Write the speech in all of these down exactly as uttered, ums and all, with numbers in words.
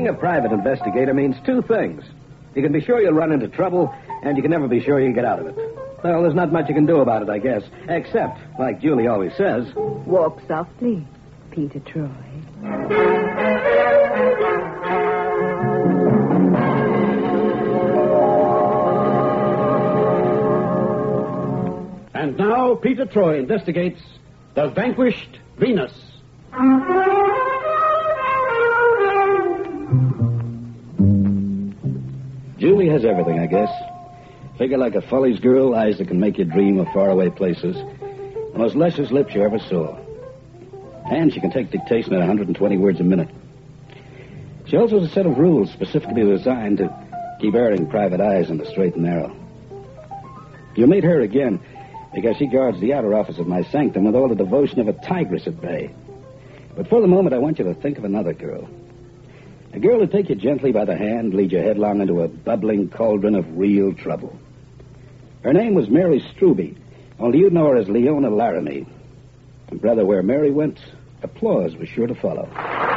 Being a private investigator means two things. You can be sure you'll run into trouble, and you can never be sure you'll get out of it. Well, there's not much you can do about it, I guess. Except, like Julie always says... Walk softly, Peter Troy. And now, Peter Troy investigates The Vanquished Venus. Julie has everything, I guess. Figure like a Follies girl, eyes that can make you dream of faraway places. The most luscious lips you ever saw. And she can take dictation at one hundred twenty words a minute. She also has a set of rules specifically designed to keep erring private eyes on the straight and narrow. You'll meet her again because she guards the outer office of my sanctum with all the devotion of a tigress at bay. But for the moment, I want you to think of another girl. A girl who'd take you gently by the hand, lead you headlong into a bubbling cauldron of real trouble. Her name was Mary Strube, only you'd know her as Leona Laramie. And, brother, where Mary went, applause was sure to follow.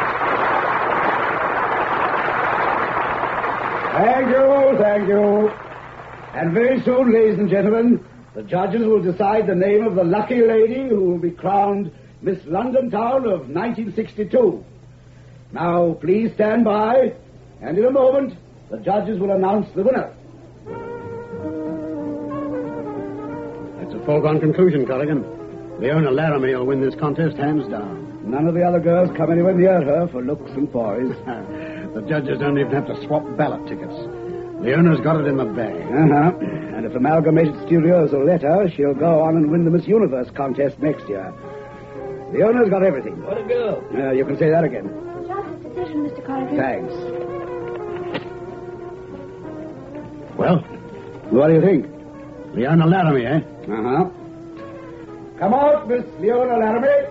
Thank you, thank you. And very soon, ladies and gentlemen, the judges will decide the name of the lucky lady who will be crowned Miss London Town of nineteen sixty-two. Now, please stand by, and in a moment, the judges will announce the winner. That's a foregone conclusion, Colligan. Leona Laramie will win this contest hands down. None of the other girls come anywhere near her for looks and poise. The judges don't even have to swap ballot tickets. Leona's got it in the bag. Uh-huh. And if Amalgamated Studios will let her, she'll go on and win the Miss Universe contest next year. Leona's got everything. What a girl. Uh, you can say that again. Judge's decision, Mister Colligan. Thanks. Well, What do you think? Leona Laramie, eh? Uh-huh. Come out, Miss Leona Laramie.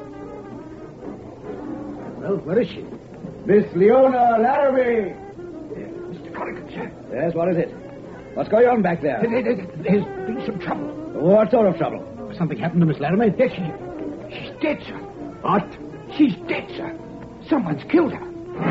Well, where is she? Miss Leona Laramie. Mister Colligan, sir. Yes, what is it? What's going on back there? There, there, there's been some trouble. What sort of trouble? Something happened to Miss Laramie? Yes, she, she's dead, sir. What? She's dead, sir. Someone's killed her.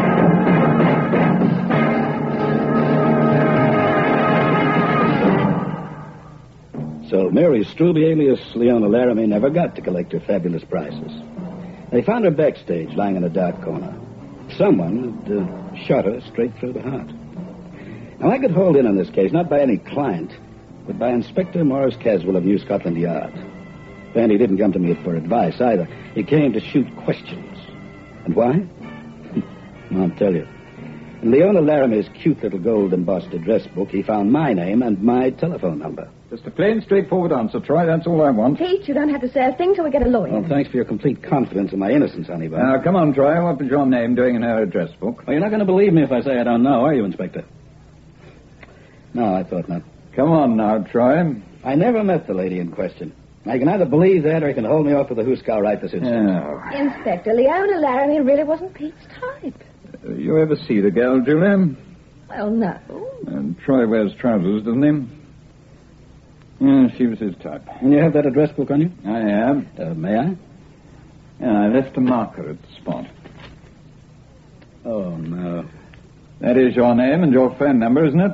So Mary Strube, alias Leona Laramie, never got to collect her fabulous prizes. They found her backstage, lying in a dark corner. Someone had uh, shot her straight through the heart. Now, I could hold in on this case, not by any client, but by Inspector Morris Caswell of New Scotland Yard. And he didn't come to me for advice, either. He came to shoot questions. And why? I'll tell you. In Leona Laramie's cute little gold-embossed address book, he found my name and my telephone number. Just a plain, straightforward answer, Troy. That's all I want. Pete, you don't have to say a thing till we get a lawyer. Well, thanks for your complete confidence in my innocence, honey bun. Now, come on, Troy. What was your name doing in her address book? Well, you're not going to believe me if I say I don't know, are you, Inspector? No, I thought not. Come on now, Troy. I never met the lady in question. I can either believe that or you can hold me off with the Hooskow right this instant. Oh. Inspector, Leona Laramie really wasn't Pete's type. Uh, you ever see the girl, Julie? Well, no. And Troy wears trousers, doesn't he? Yeah, she was his type. And you have that address book on you? I am. Uh, may I? Yeah, I left a marker at the spot. Oh, no. That is your name and your phone number, isn't it?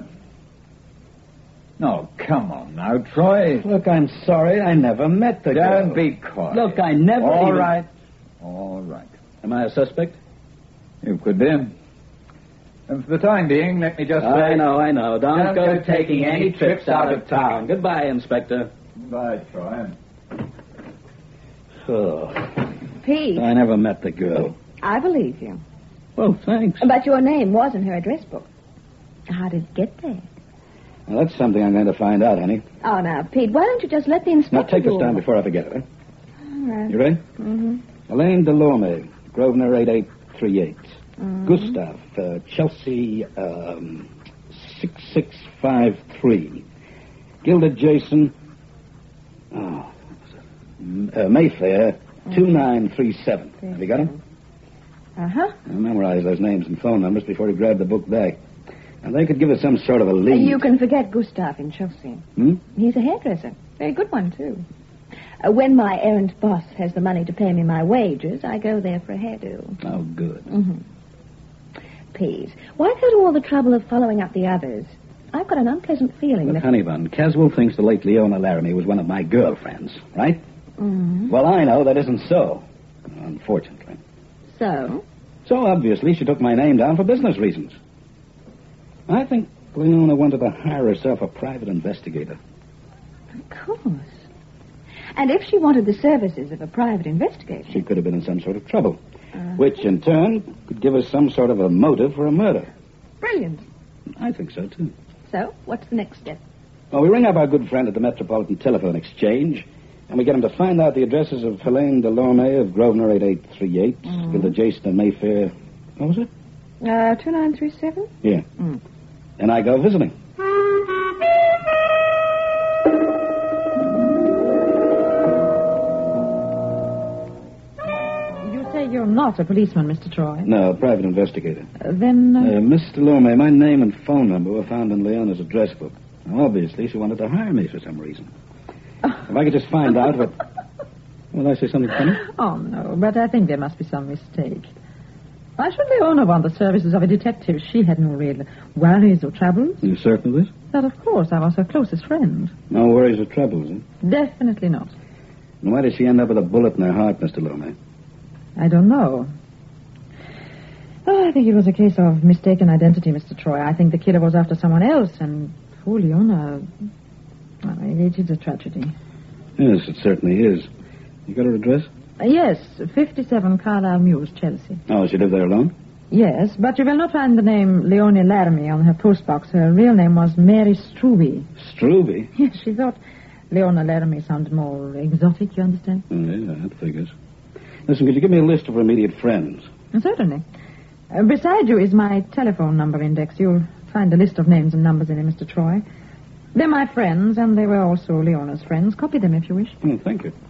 No, come on now, Troy. Look, I'm sorry. I never met the girl. Don't be quiet. Look, I never All even... right. All right. Am I a suspect? You could be. And for the time being, let me just say... I know, I know. Don't, Don't go, go taking any trips out of town. Goodbye, Inspector. Bye, Troy. Oh, Pete, I never met the girl. I believe you. Well, thanks. But your name was in her address book. How did it get there? Well, that's something I'm going to find out, honey. Oh, now, Pete, why don't you just let the inspector Now, take do this down all- before I forget it, huh? All right. You ready? Mm-hmm. Elaine Delorme, Grosvenor eight eight three eight. Mm-hmm. Gustav, uh, Chelsea, um, six six five three. Gilda Jason, oh, uh, Mayfair, two nine three seven. Have you got him? Uh-huh. I memorized those names and phone numbers before he grabbed the book back. And they could give us some sort of a lead. You can forget Gustav in Chelsea. Hmm? He's a hairdresser. Very good one, too. Uh, when my errant boss has the money to pay me my wages, I go there for a hairdo. Oh, good. Mm-hmm. please. Why go to all the trouble of following up the others? I've got an unpleasant feeling Look, that... honey bun, Caswell thinks the late Leona Laramie was one of my girlfriends, right? Mm-hmm. Well, I know that isn't so, unfortunately. So? So, obviously, she took my name down for business reasons. I think Leona wanted to hire herself a private investigator. Of course. And if she wanted the services of a private investigator... She could have been in some sort of trouble, Uh, which, in turn, could give us some sort of a motive for a murder. Brilliant. I think so, too. So, what's the next step? Well, we ring up our good friend at the Metropolitan Telephone Exchange, and we get him to find out the addresses of Helene Delorme of Grosvenor eight eight three eight, Mm. Gilda Jason of Mayfair. What was it? Uh, two nine three seven? Yeah. Mm. And I go visiting. You say you're not a policeman, Mister Troy? No, a private investigator. Uh, then... Uh, Uh, Miss Delorme, my name and phone number were found in Leona's address book. Now, obviously, she wanted to hire me for some reason. If I could just find out what... Will I say something funny? Oh, no, but I think there must be some mistake. Why should Leona want the services of a detective? She had no real worries or troubles. You certain of this? But, of course, I was her closest friend. No worries or troubles, eh? Definitely not. And why did she end up with a bullet in her heart, Mister Delorme? I don't know. Oh, I think it was a case of mistaken identity, Mister Troy. I think the killer was after someone else, and poor Leona... Well, it is a tragedy. Yes, it certainly is. You got her address? Uh, yes, fifty-seven Carlisle Mews, Chelsea. Oh, she lived there alone? Yes, but you will not find the name Leonie Laramie on her postbox. Her real name was Mary Struve. Struve? Yes, she thought Leona Laramie sounded more exotic, you understand? Oh, yeah, that figures. Listen, could you give me a list of her immediate friends? Certainly. Uh, beside you is my telephone number index. You'll find a list of names and numbers in it, Mister Troy. They're my friends, and they were also Leona's friends. Copy them if you wish. Oh, thank you.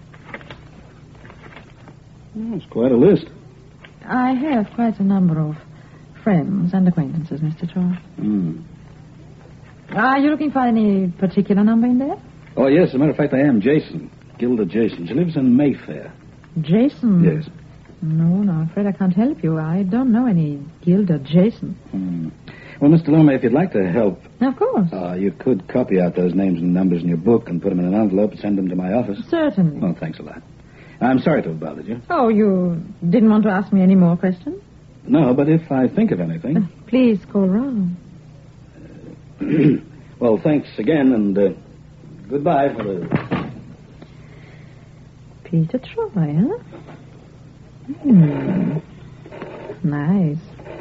Oh, it's quite a list. I have quite a number of friends and acquaintances, Mister Troy. Hmm. Are you looking for any particular number in there? Oh, yes, as a matter of fact, I am. Jason. Gilda Jason. She lives in Mayfair. Jason? Yes. No, no, I'm afraid I can't help you. I don't know any Gilda Jason. Hmm. Well, Mister Lomé, if you'd like to help, Of course. uh, you could copy out those names and numbers in your book and put them in an envelope and send them to my office. Certainly. Oh, thanks a lot. I'm sorry to have bothered you. Oh, you didn't want to ask me any more questions? No, but if I think of anything... Please call Ron. Well, thanks again, and uh, goodbye for the... Peter Troy, huh? Hmm. Nice.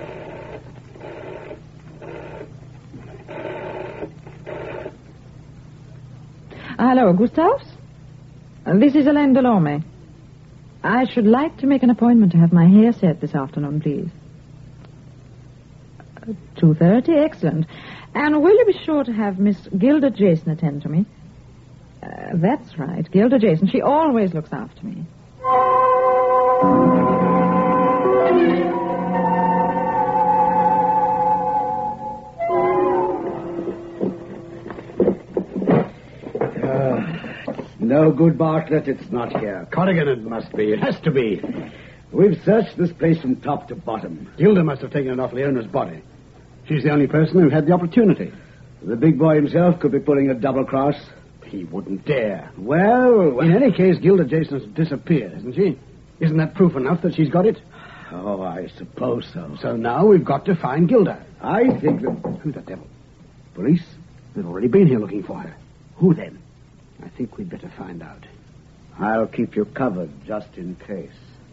Hello, Gustavs? Uh, This is Helene Delorme. I should like to make an appointment to have my hair set this afternoon, please. Uh, two thirty, excellent. And will you be sure to have Miss Gilda Jason attend to me? Uh, that's right, Gilda Jason. She always looks after me. No good, Bartlett. It's not here. Corrigan, it must be. It has to be. We've searched this place from top to bottom. Gilda must have taken it off Leona's body. She's the only person who had the opportunity. The big boy himself could be pulling a double cross. He wouldn't dare. Well, well In any case, Gilda Jason's disappeared, isn't she? Isn't that proof enough that she's got it? oh, I suppose so. So now we've got to find Gilda. I think that... Who the devil? Police? They've already been here looking for her. Who then? I think we'd better find out. I'll keep you covered just in case.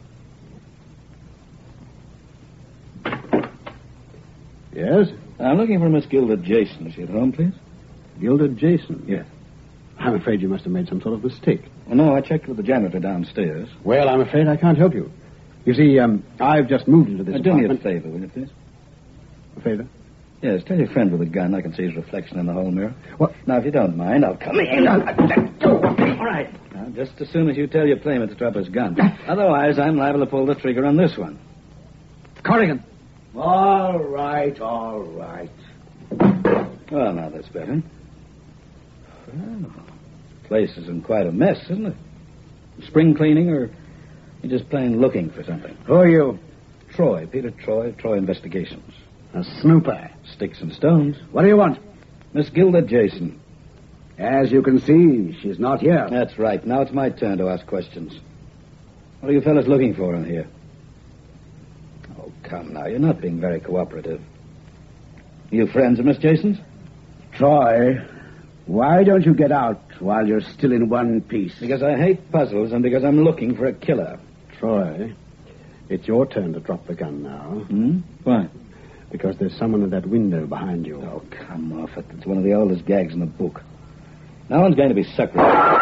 Yes? I'm looking for Miss Gilda Jason. Is she at home, please? Gilda Jason? Yes. I'm afraid you must have made some sort of mistake. Oh, no, I checked with the janitor downstairs. Well, I'm afraid I can't help you. You see, um, I've just moved into this Uh, do me a apartment. favor, will you, please? A favor? Yes, tell your friend with a gun I can see his reflection in the hall mirror. What? Now, if you don't mind, I'll come in. All right. Now, just as soon as you tell your playmate to drop his gun. Otherwise, I'm liable to pull the trigger on this one. Corrigan. All right, all right. Well, now that's better. Well, the place is in quite a mess, isn't it? Spring cleaning, or you just plain looking for something? Who are you? Troy, Peter Troy, Troy Investigations. A snooper. Sticks and stones. What do you want? Miss Gilda Jason. As you can see, she's not here. That's right. Now it's my turn to ask questions. What are you fellas looking for in here? Oh, come now. You're not being very cooperative. You friends of Miss Jason's? Troy, why don't you get out while you're still in one piece? Because I hate puzzles and because I'm looking for a killer. Troy, it's your turn to drop the gun now. Hmm? Why? Because there's someone at that window behind you. Oh, come off it. It's one of the oldest gags in the book. No one's going to be sucked.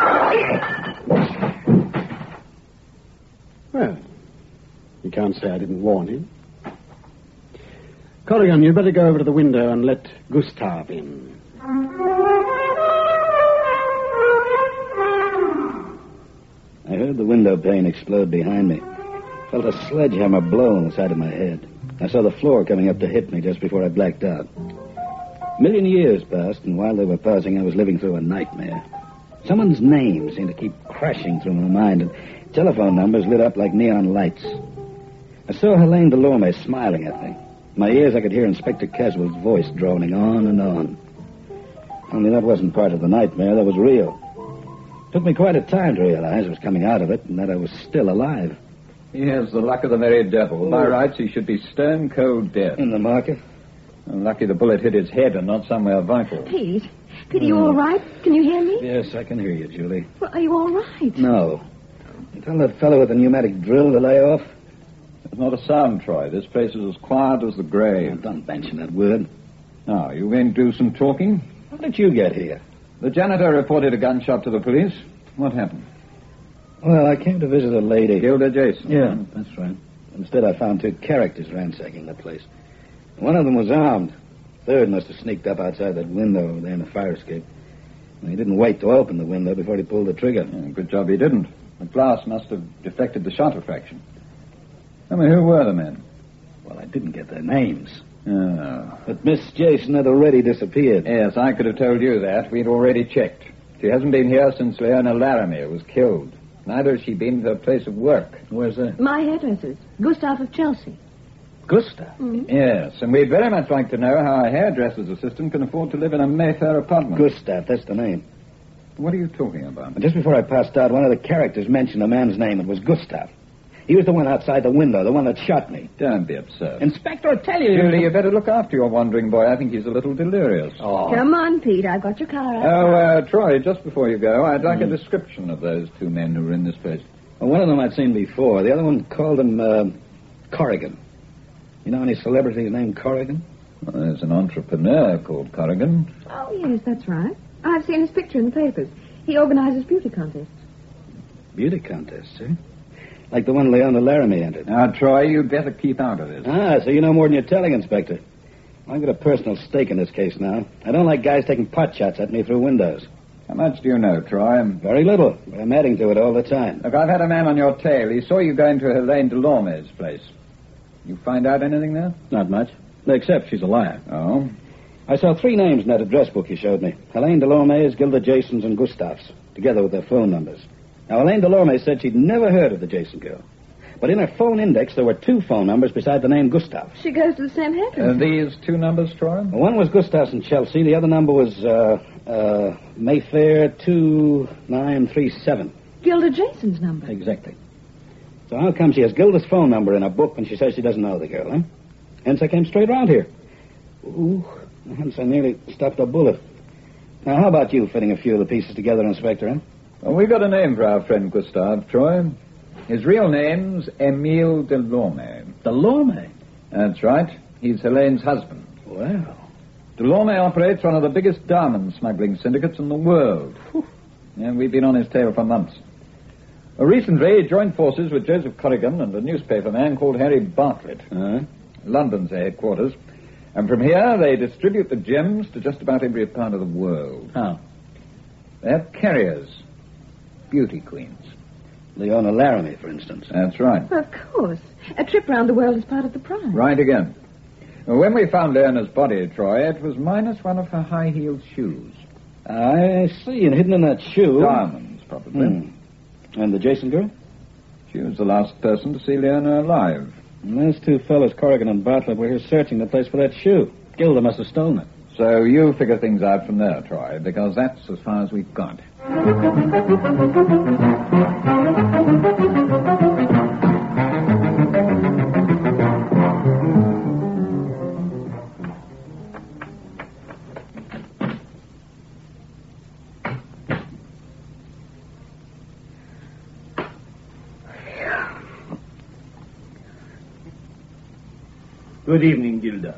Well, you can't say I didn't warn him. Corrigan, you'd better go over to the window and let Gustav in. I heard the window pane explode behind me. Felt a sledgehammer blow on the side of my head. I saw the floor coming up to hit me just before I blacked out. A million years passed, and while they were passing, I was living through a nightmare. Someone's name seemed to keep crashing through my mind, and telephone numbers lit up like neon lights. I saw Helene Delorme smiling at me. In my ears, I could hear Inspector Caswell's voice droning on and on. Only that wasn't part of the nightmare. That was real. It took me quite a time to realize I was coming out of it and that I was still alive. He has the luck of the very devil. By rights, he should be stone cold dead. In the market? And lucky the bullet hit his head and not somewhere vital. Pete. Pete, are you all right? Can you hear me? Yes, I can hear you, Julie. Well, are you all right? No. You tell that fellow with the pneumatic drill to lay off? It's not a sound, Troy. This place is as quiet as the grave. Oh, don't mention that word. Now, you going to do some talking? How did you get here? The janitor reported a gunshot to the police. What happened? Well, I came to visit a lady. Gilda Jason. Yeah, that's right. Instead, I found two characters ransacking the place. One of them was armed. Third must have sneaked up outside that window over there in the fire escape. And he didn't wait to open the window before he pulled the trigger. Yeah, good job he didn't. The glass must have deflected the shot fraction. I mean, who were the men? Well, I didn't get their names. Oh. But Miss Jason had already disappeared. Yes, I could have told you that. We'd already checked. She hasn't been here since Leona Laramie was killed. Neither has she been to her place of work. Where's that? My hairdresser's. Gustav of Chelsea. Gustav? Mm-hmm. Yes, and we'd very much like to know how a hairdresser's assistant can afford to live in a Mayfair apartment. Gustav, that's the name. What are you talking about? Just before I passed out, one of the characters mentioned a man's name. It was Gustav. He was the one outside the window, the one that shot me. Don't be absurd. Inspector, I tell you... Julie, you better look after your wandering boy. I think he's a little delirious. Oh. Come on, Pete. I've got your car out. Oh, uh, Troy, just before you go, I'd like mm. a description of those two men who were in this place. Well, one of them I'd seen before. The other one called him uh, Corrigan. You know any celebrities named Corrigan? Well, there's an entrepreneur called Corrigan. Oh, yes, that's right. I've seen his picture in the papers. He organizes beauty contests. Beauty contests, eh? Like the one Leona Laramie entered. Now, Troy, you'd better keep out of this. Ah, so you know more than you're telling, Inspector. I've got a personal stake in this case now. I don't like guys taking pot shots at me through windows. How much do you know, Troy? Very little, but I'm adding to it all the time. Look, I've had a man on your tail. He saw you going to Helene Delorme's place. You find out anything there? Not much, except she's a liar. Oh? I saw three names in that address book you showed me. Helene Delorme's, Gilda Jason's, and Gustav's, together with their phone numbers. Now, Helene Delorme said she'd never heard of the Jason girl. But in her phone index, there were two phone numbers beside the name Gustav. She goes to the same hairdresser. Uh, these two numbers, Troy? Well, one was Gustav's in Chelsea. The other number was uh, uh, Mayfair two nine three seven. Gilda Jason's number. Exactly. So how come she has Gilda's phone number in her book when she says she doesn't know the girl, huh? Hence I came straight around here. Ooh, hence I nearly stopped a bullet. Now, how about you fitting a few of the pieces together, Inspector, huh? Well, we got a name for our friend Gustav, Troy. His real name's Emile Delorme. Delorme? That's right. He's Helene's husband. Well. Delorme operates one of the biggest diamond smuggling syndicates in the world. Whew. And we've been on his tail for months. Well, recently, he joined forces with Joseph Corrigan and a newspaper man called Harry Bartlett. Uh-huh. London's their headquarters. And from here, they distribute the gems to just about every part of the world. How? They have carriers. Beauty queens. Leona Laramie, for instance. That's right. Well, of course. A trip round the world is part of the prize. Right again. Well, when we found Leona's body, Troy, it was minus one of her high-heeled shoes. I see. And hidden in that shoe... Diamonds, probably. Hmm. And the Jason girl? She was the last person to see Leona alive. And those two fellows, Corrigan and Bartlett, were here searching the place for that shoe. Gilda must have stolen it. So you figure things out from there, Troy, because that's as far as we've got. Good evening, Gilda.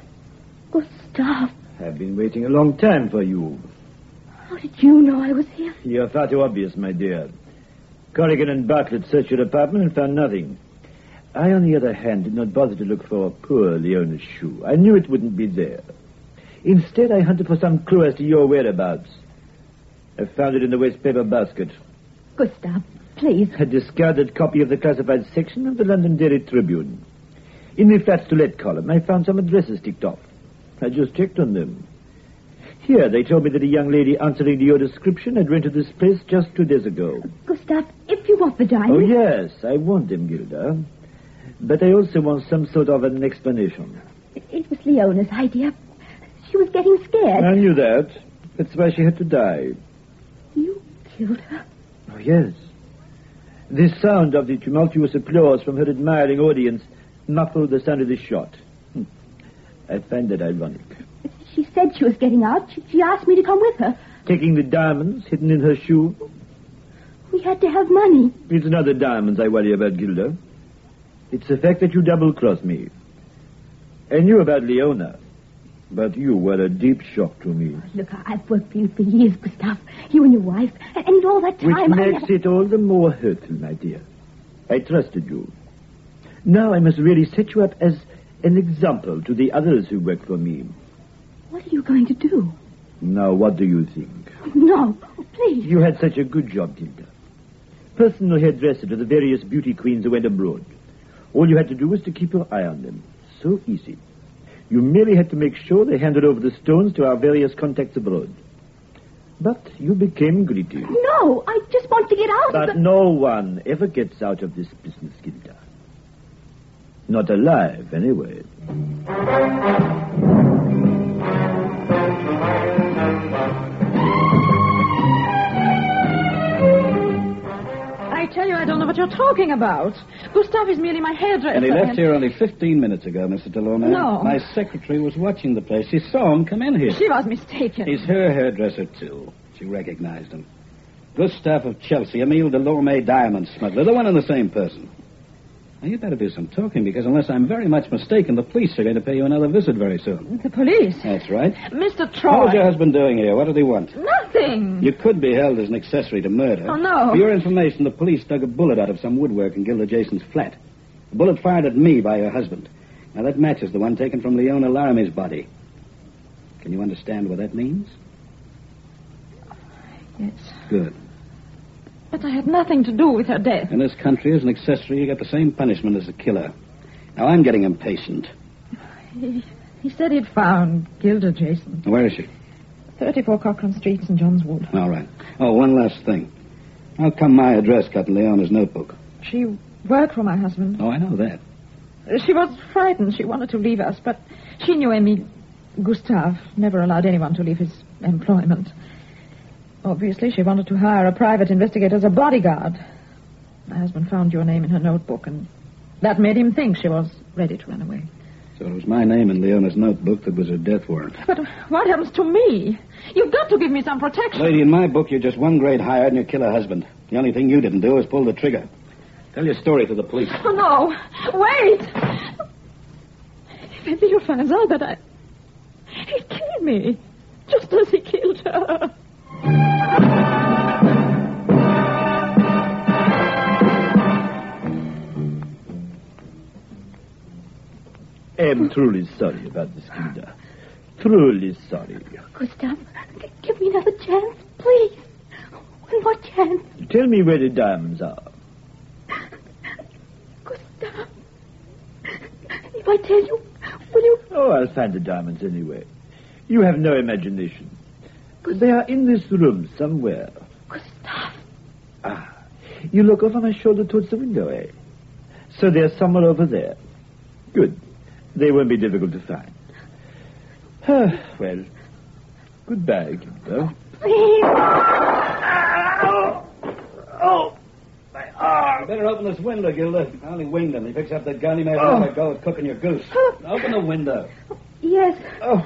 Gustav, I've been waiting a long time for you. how did you know I was here? You're far too obvious, my dear. Corrigan and Bartlett searched your apartment and found nothing. I, on the other hand, did not bother to look for poor Leona's shoe. I knew it wouldn't be there. Instead, I hunted for some clue as to your whereabouts. I found it in the waste paper basket. Gustav, please. A discarded copy of the classified section of the London Daily Tribune. In the flats to let column, I found some addresses ticked off. I just checked on them. Here, they told me that a young lady answering to your description had rented this place just two days ago. Gustav, if you want the diamonds... Oh, yes, I want them, Gilda. But I also want some sort of an explanation. It was Leona's idea. She was getting scared. I knew that. That's why she had to die. You killed her? Oh, yes. The sound of the tumultuous applause from her admiring audience muffled the sound of the shot. Hm. I find that ironic. She said she was getting out. She, she asked me to come with her. Taking the diamonds hidden in her shoe? We had to have money. It's not the diamonds I worry about, Gilda. It's the fact that you double-crossed me. I knew about Leona, but you were a deep shock to me. Look, I've worked for you for years, Gustav. You and your wife. And, and all that time... Which I makes never... it all the more hurtful, my dear. I trusted you. Now I must really set you up as an example to the others who work for me. What are you going to do? Now, what do you think? No, oh, please. You had such a good job, Gilda. Personal hairdresser to the various beauty queens who went abroad. All you had to do was to keep your eye on them. So easy. You merely had to make sure they handed over the stones to our various contacts abroad. But you became greedy. No, I just want to get out But of the... no one ever gets out of this business, Gilda. Not alive, anyway. I tell you, I don't know what you're talking about. Gustav is merely my hairdresser. And he left here only fifteen minutes ago, Mister Delorme. No. My secretary was watching the place. She saw him come in here. She was mistaken. He's her hairdresser, too. She recognized him. Gustav of Chelsea, Emile Delorme, diamond smuggler, the one and the same person. Now, you'd better do some talking, because unless I'm very much mistaken, the police are going to pay you another visit very soon. The police? That's right. Mister What Troy. was your husband doing here? What did he want? Nothing. You could be held as an accessory to murder. Oh, no. For your information, the police dug a bullet out of some woodwork in Gilda Jason's flat. The bullet fired at me by your husband. Now, that matches the one taken from Leona Laramie's body. Can you understand what that means? Yes. Good. But I had nothing to do with her death. In this country, as an accessory, you get the same punishment as a killer. Now, I'm getting impatient. He, he said he'd found Gilda Jason. Where is she? thirty-four Cochrane Street, Saint John's Wood. All right. Oh, one last thing. How come my address got in Leona's notebook? She worked for my husband. Oh, I know that. She was frightened. She wanted to leave us, but she knew Emile. Gustave never allowed anyone to leave his employment. Obviously, she wanted to hire a private investigator as a bodyguard. My husband found your name in her notebook, and that made him think she was ready to run away. So it was my name in Leona's notebook that was her death warrant. But what happens to me? You've got to give me some protection. Lady, in my book, you're just one grade higher than your killer husband. The only thing you didn't do was pull the trigger. Tell your story to the police. Oh, no. Wait. If Emile finds out that I... He'd kill me, just as he killed her. I'm truly sorry about this, Gilda. Truly sorry. Gustav, g- give me another chance, please. One more chance. Tell me where the diamonds are. Gustav. If I tell you, will you... Oh, I'll find the diamonds anyway. You have no imagination. They are in this room somewhere. Gustav. Ah, you look over my shoulder towards the window, eh? So they're somewhere over there. Good. They won't be difficult to find. Ah, well, goodbye, Gilda. Please. Oh, my arm. You better open this window, Gilda. I only winged him. He picks up the gun. He may have oh. a go at cooking your goose. Open the window. Yes. Oh.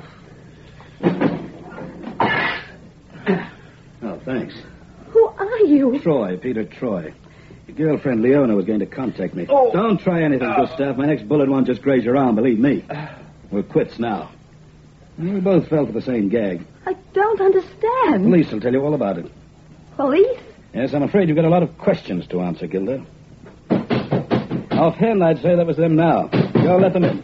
Oh, thanks. Who are you? Troy, Peter Troy. Your girlfriend Leona was going to contact me. Oh. Don't try anything, Oh. Gustav. My next bullet won't just graze your arm, believe me. We're quits now. We both fell for the same gag. I don't understand. Police will tell you all about it. Police? Yes, I'm afraid you've got a lot of questions to answer, Gilda. Offhand, I'd say that was them now. Go let them in.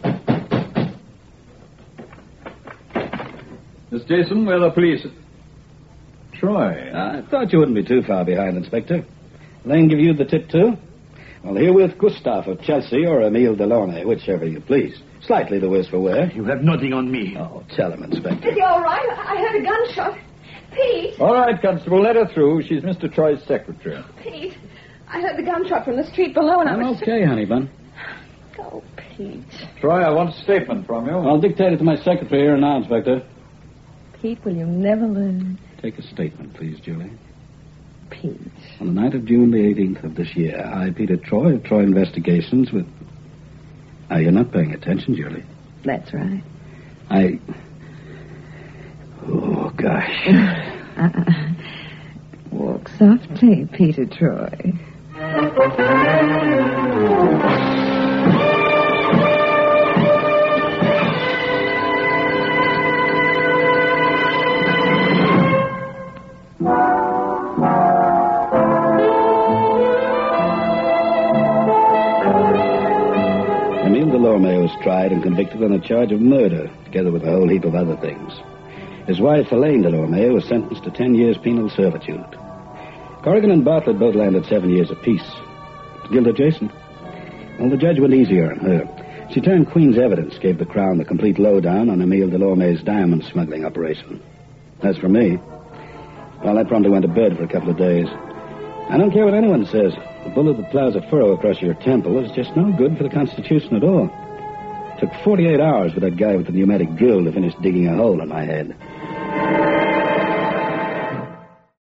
Miss Jason, where are the police? Troy. I thought you wouldn't be too far behind, Inspector. Lane give you the tip, too? Well, here with Gustav of Chelsea or Emile Delaunay, whichever you please. Slightly the worse for wear. You have nothing on me. Oh, tell him, Inspector. Is he all right? I heard a gunshot. Pete! All right, Constable, let her through. She's Mister Troy's secretary. Pete, I heard the gunshot from the street below and I I'm was... okay, honey bun. Oh, Pete. Troy, I want a statement from you. I'll dictate it to my secretary here now, Inspector. Pete, will you never learn? Take a statement, please, Julie. Pete. On the night of June the eighteenth of this year, I, Peter Troy, of Troy Investigations, with... Ah, you're not paying attention, Julie. That's right. I... Oh, gosh. uh-uh. Walk softly, Peter Troy. Emile Delaunay was tried and convicted on a charge of murder, together with a whole heap of other things. His wife, Elaine Delaunay, was sentenced to ten years penal servitude. Corrigan and Bartlett both landed seven years apiece. Gilda Jason? Well, the judge went easier on her. She turned Queen's evidence, gave the Crown the complete lowdown on Emile Delaunay's diamond smuggling operation. As for me, well, I promptly went to bed for a couple of days. I don't care what anyone says. A bullet that plows a furrow across your temple is just no good for the Constitution at all. It took forty-eight hours for that guy with the pneumatic drill to finish digging a hole in my head.